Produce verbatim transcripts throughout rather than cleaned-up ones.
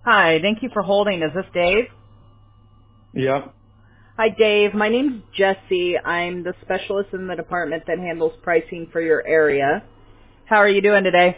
Hi, thank you for holding. Is this Dave? Yep. Hi, Dave. My name's Jesse. I'm the specialist in the department that handles pricing for your area. How are you doing today?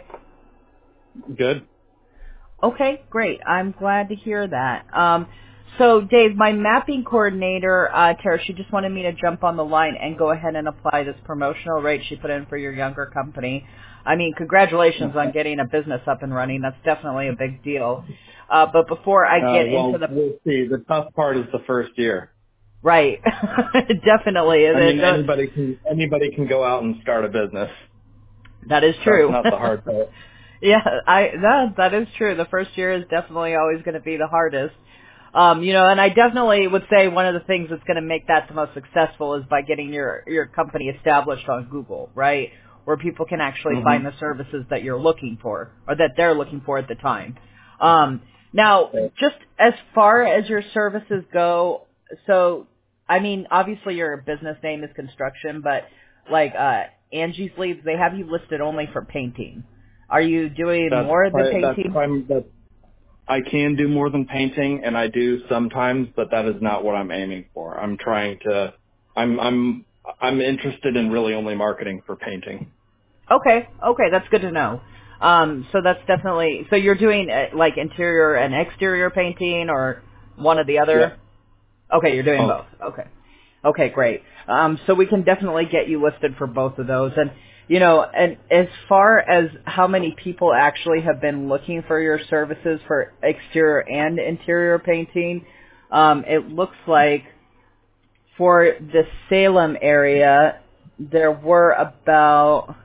Good. Okay, great. I'm glad to hear that. Um, so, Dave, my mapping coordinator, uh, Tara, she just wanted me to jump on the line and go ahead and apply this promotional rate she put in for your younger company. I mean, congratulations on getting a business up and running. That's definitely a big deal. Uh, but before I Uh, get into well, the we'll see. The tough part is the first year. right, definitely, I mean, it, it, anybody can anybody can go out and start a business. that is That's true. not the hard part. Yeah, I that that is true. The first year is definitely always going to be the hardest. Um, you know, and I definitely would say one of the things that's going to make that the most successful is by getting your your company established on Google, right? Where people can actually hmm find the services that you're looking for or that they're looking for at the time. Um, now, just as far as your services go, so I mean, obviously your business name is construction, but like uh, Angie's Leads, they have you listed only for painting. Are you doing That's more than pri- that's painting? prime. That I can do more than painting, and I do sometimes, but that is not what I'm aiming for. I'm trying to. I'm I'm I'm interested in really only marketing for painting. Okay, okay, that's good to know. Um, so that's definitely, so you're doing uh, like interior and exterior painting or one or the other? Yep. Okay, you're doing Oh. both. Okay. Okay, great. Um, so we can definitely get you listed for both of those. And, you know, and as far as how many people actually have been looking for your services for exterior and interior painting, um, it looks like for the Salem area, there were about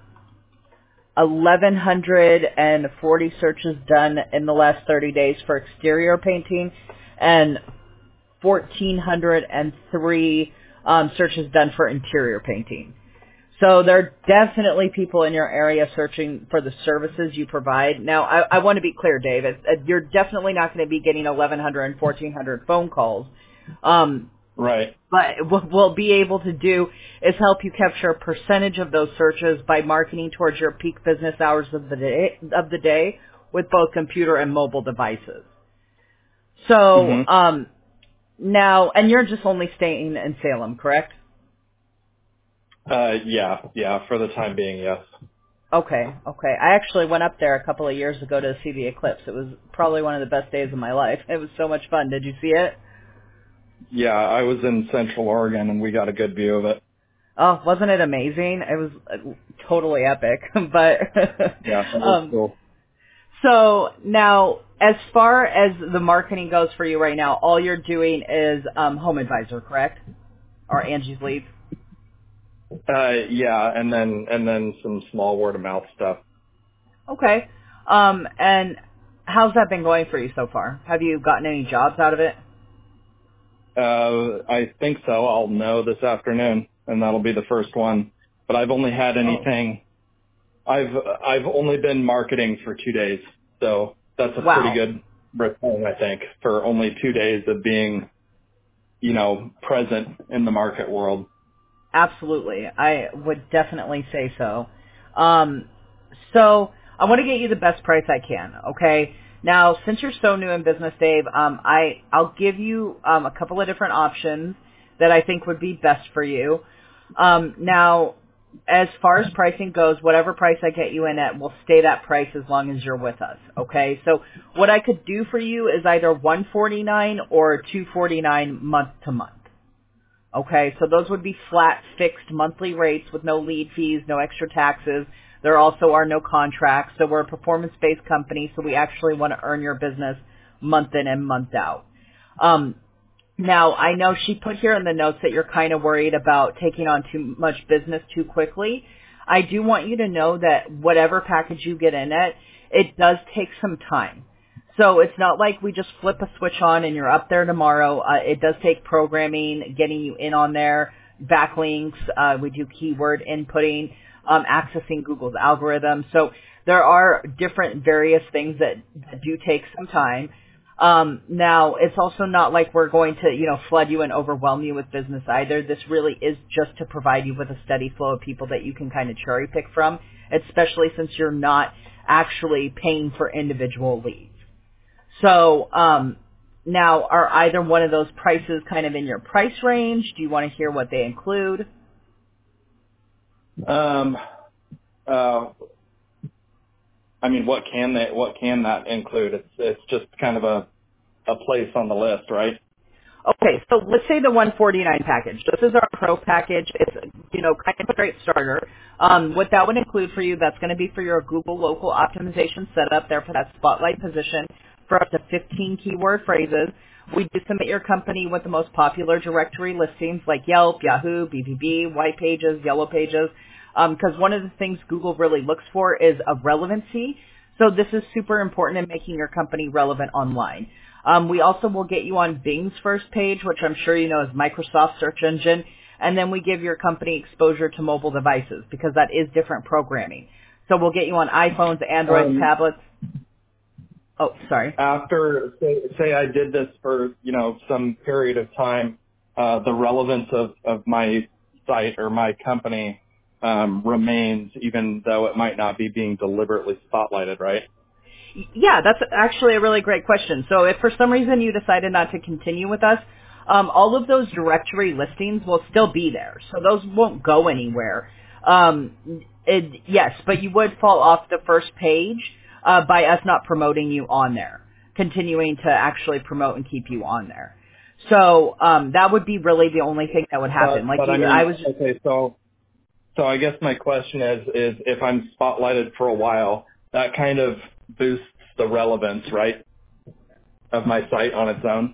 eleven forty searches done in the last thirty days for exterior painting and one thousand four hundred three um, searches done for interior painting. So there are definitely people in your area searching for the services you provide. Now, I, I want to be clear, David. You're definitely not going to be getting eleven hundred and fourteen hundred phone calls. Um, Right. but what we'll be able to do is help you capture a percentage of those searches by marketing towards your peak business hours of the day, of the day with both computer and mobile devices. So, hmm um, now, and you're just only staying in Salem, correct? Uh, yeah, yeah. For the time being, yes. Okay, okay. I actually went up there a couple of years ago to see the eclipse. It was probably one of the best days of my life. It was so much fun. Did you see it? Yeah, I was in Central Oregon, and we got a good view of it. Oh, wasn't it amazing? It was uh, totally epic. But Yeah, that was um, cool. so now, as far as the marketing goes for you right now, all you're doing is um, Home Advisor, correct? Or Angie's Leads? Uh, yeah, and then and then some small word of mouth stuff. Okay. Um, and how's that been going for you so far? Have you gotten any jobs out of it? Uh, I think so. I'll know this afternoon, and that'll be the first one. But I've only had Oh, anything. I've I've only been marketing for two days, so that's a pretty wow. good return, I think, for only two days of being, you know, present in the market world. Absolutely. I would definitely say so. Um, so I want to get you the best price I can, okay? Now, since you're so new in business, Dave, um, I, I'll give you um, a couple of different options that I think would be best for you. Um, now, as far as pricing goes, whatever price I get you in at will stay that price as long as you're with us, okay? So what I could do for you is either one forty-nine or two forty-nine month to month. Okay, so those would be flat, fixed monthly rates with no lead fees, no extra taxes. There also are no contracts. So we're a performance-based company, so we actually want to earn your business month in and month out. Um, now, I know she put here in the notes that you're kind of worried about taking on too much business too quickly. I do want you to know that whatever package you get in it, it does take some time. So it's not like we just flip a switch on and you're up there tomorrow. Uh, it does take programming, getting you in on there, backlinks. Uh, we do keyword inputting, um, accessing Google's algorithm. So there are different various things that, that do take some time. Um, now, it's also not like we're going to, you know, flood you and overwhelm you with business either. This really is just to provide you with a steady flow of people that you can kind of cherry pick from, especially since you're not actually paying for individual leads. So um, now, are either one of those prices kind of in your price range? Do you want to hear what they include? Um, uh, I mean, what can they, what can that include? It's, it's just kind of a, a place on the list, right? Okay, so let's say the one forty-nine package. This is our pro package. It's, you know, kind of a great starter. Um, what that would include for you, that's going to be for your Google local optimization setup there for that spotlight position for up to fifteen keyword phrases. We do submit your company with the most popular directory listings like Yelp, Yahoo, B B B, White Pages, Yellow Pages, because one of the things Google really looks for is a relevancy. So this is super important in making your company relevant online. Um, we also will get you on Bing's first page, which I'm sure you know is Microsoft search engine, and then we give your company exposure to mobile devices because that is different programming. So we'll get you on iPhones, Androids, Um, tablets. Oh, sorry. after, say, say I did this for, you know, some period of time, uh, the relevance of, of my site or my company um, remains, even though it might not be being deliberately spotlighted, right? Yeah, that's actually a really great question. So if for some reason you decided not to continue with us, um, all of those directory listings will still be there. So those won't go anywhere. Um, it, yes, but you would fall off the first page uh, by us not promoting you on there, continuing to actually promote and keep you on there. So um, that would be really the only thing that would happen. But, Like but I you, I mean, was just, okay, so So I guess my question is, is if I'm spotlighted for a while, that kind of boosts the relevance, right, of my site on its own?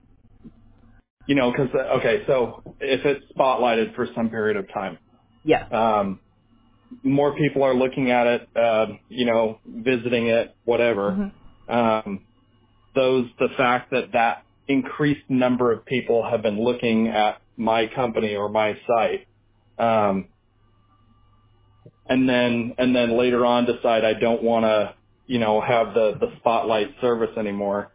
You know, because, okay, so if it's spotlighted for some period of time, yeah. um, more people are looking at it, uh, you know, visiting it, whatever. hmm Um, those, the fact that that increased number of people have been looking at my company or my site, um, and then and then later on decide I don't want to, you know, have the the spotlight service anymore.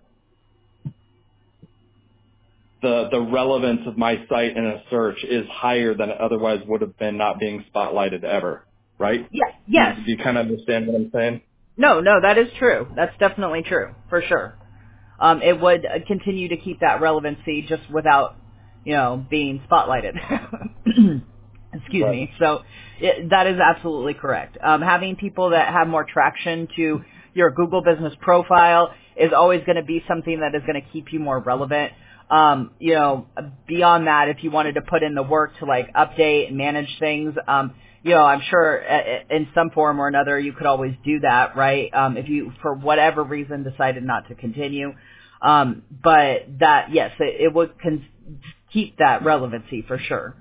The the relevance of my site in a search is higher than it otherwise would have been not being spotlighted ever, right? Yeah. Do you, Yes. do you kind of understand what I'm saying? No, no, that is true. That's definitely true, for sure. Um, it would uh, continue to keep that relevancy just without, you know, being spotlighted. Excuse Right. me. So it, that is absolutely correct. Um, having people that have more traction to your Google business profile is always going to be something that is going to keep you more relevant. Um, you know, beyond that, if you wanted to put in the work to like update and manage things, um, you know, I'm sure uh, in some form or another you could always do that, right? Um, if you, for whatever reason, decided not to continue. Um, but that, yes, it, it would con- keep that relevancy for sure.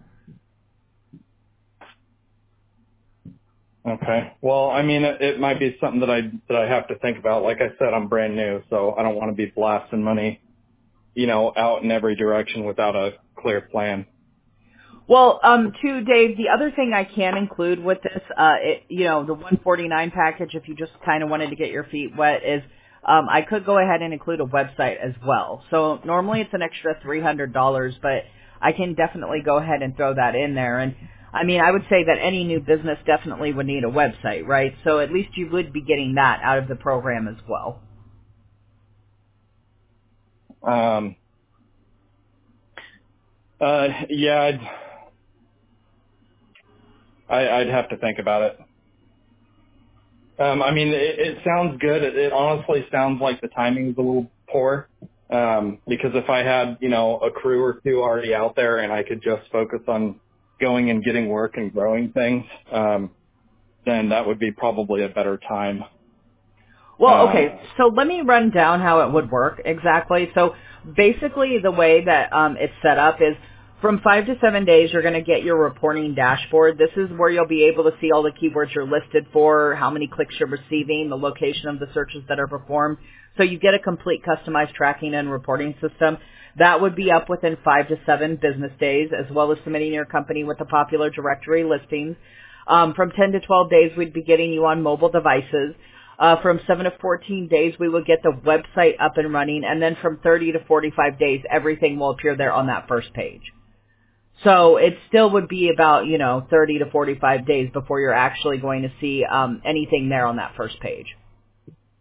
Okay. Well, I mean, it, it might be something that I that I have to think about. Like I said, I'm brand new, so I don't want to be blasting money, you know, out in every direction without a clear plan. Well, um, too, Dave, the other thing I can include with this, uh, it, you know, the one forty-nine package, if you just kind of wanted to get your feet wet, is um, I could go ahead and include a website as well. So normally it's an extra three hundred dollars, but I can definitely go ahead and throw that in there. And I mean, I would say that any new business definitely would need a website, right? So at least you would be getting that out of the program as well. Um, uh, yeah, I'd, I, I'd have to think about it. Um, I mean, it, it sounds good. It, it honestly sounds like the timing is a little poor. Um, because if I had, you know, a crew or two already out there and I could just focus on going and getting work and growing things, um, then that would be probably a better time. Well, Um, okay, so let me run down how it would work exactly. So basically the way that um, it's set up is from five to seven days you're going to get your reporting dashboard. This is where you'll be able to see all the keywords you're listed for, how many clicks you're receiving, the location of the searches that are performed. So you get a complete customized tracking and reporting system. That would be up within five to seven business days, as well as submitting your company with the popular directory listings. Um, from ten to twelve days, we'd be getting you on mobile devices. Uh, from seven to fourteen days, we will get the website up and running, and then from thirty to forty-five days, everything will appear there on that first page. So it still would be about, you know, thirty to forty-five days before you're actually going to see um, anything there on that first page.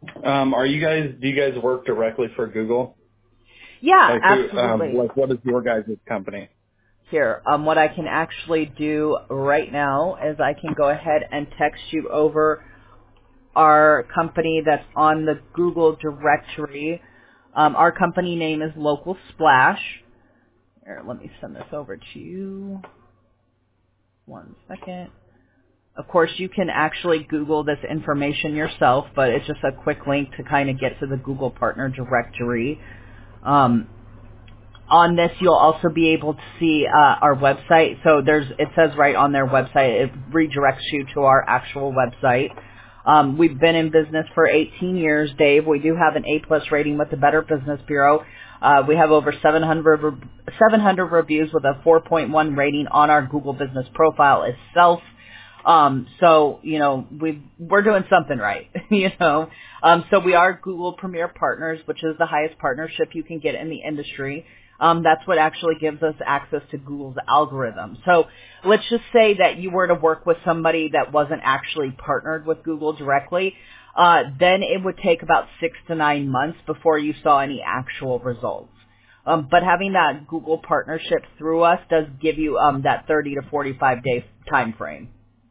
Um, are you guys? Do you guys work directly for Google? Yeah, Like, who, um, absolutely. like what is your guys' company? Here, um, what I can actually do right now is I can go ahead and text you over our company that's on the Google directory. Um, our company name is Local Splash. Here, let me send this over to you. One second. Of course, you can actually Google this information yourself, but it's just a quick link to kind of get to the Google Partner Directory. Um, on this, you'll also be able to see uh, our website. So there's, it says right on their website, it redirects you to our actual website. Um, we've been in business for eighteen years, Dave. We do have an A-plus rating with the Better Business Bureau. Uh, we have over seven hundred, re- seven hundred reviews with a four point one rating on our Google Business profile itself. Um, so, you know, we we're doing something right, you know. Um, so we are Google Premier Partners, which is the highest partnership you can get in the industry. Um, that's what actually gives us access to Google's algorithm. So let's just say that you were to work with somebody that wasn't actually partnered with Google directly. Uh, then it would take about six to nine months before you saw any actual results. Um, but having that Google partnership through us does give you um, that thirty to forty-five day time frame.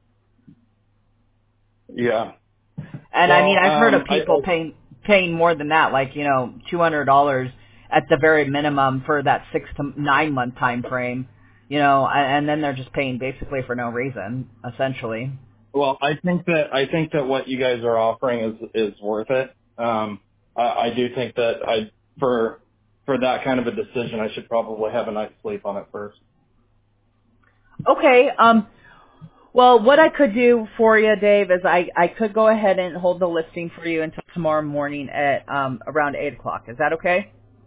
Yeah. And I mean, Well, I've heard of um, I, people paying paying more than that, like you know, two hundred dollars at the very minimum for that six to nine month time frame. You know, and, and then they're just paying basically for no reason, essentially. well, I think that I think that what you guys are offering is is worth it. Um, I, I do think that I for for that kind of a decision, I should probably have a night's sleep on it first. Okay. Um. Well, what I could do for you, Dave, is I I could go ahead and hold the listing for you until tomorrow morning at um around eight o'clock. Is that okay?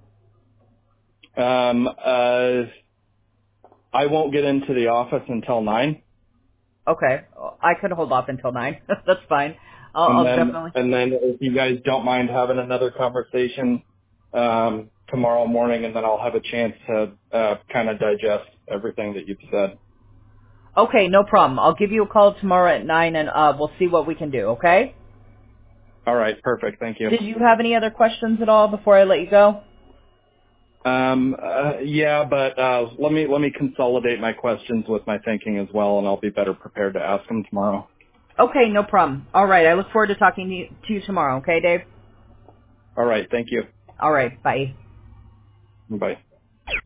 Um, uh, I won't get into the office until nine. Okay. I could hold off until nine. That's fine. I'll, And I'll then, definitely. and then if you guys don't mind having another conversation um, tomorrow morning, and then I'll have a chance to uh, kind of digest everything that you've said. Okay, no problem. I'll give you a call tomorrow at nine, and uh, we'll see what we can do. Okay? All right, perfect. Thank you. Did you have any other questions at all before I let you go? Um, uh, yeah, but uh, let me let me consolidate my questions with my thinking as well, and I'll be better prepared to ask them tomorrow. Okay, no problem. All right, I look forward to talking to you, to you tomorrow. Okay, Dave? All right, thank you. All right, bye. Bye.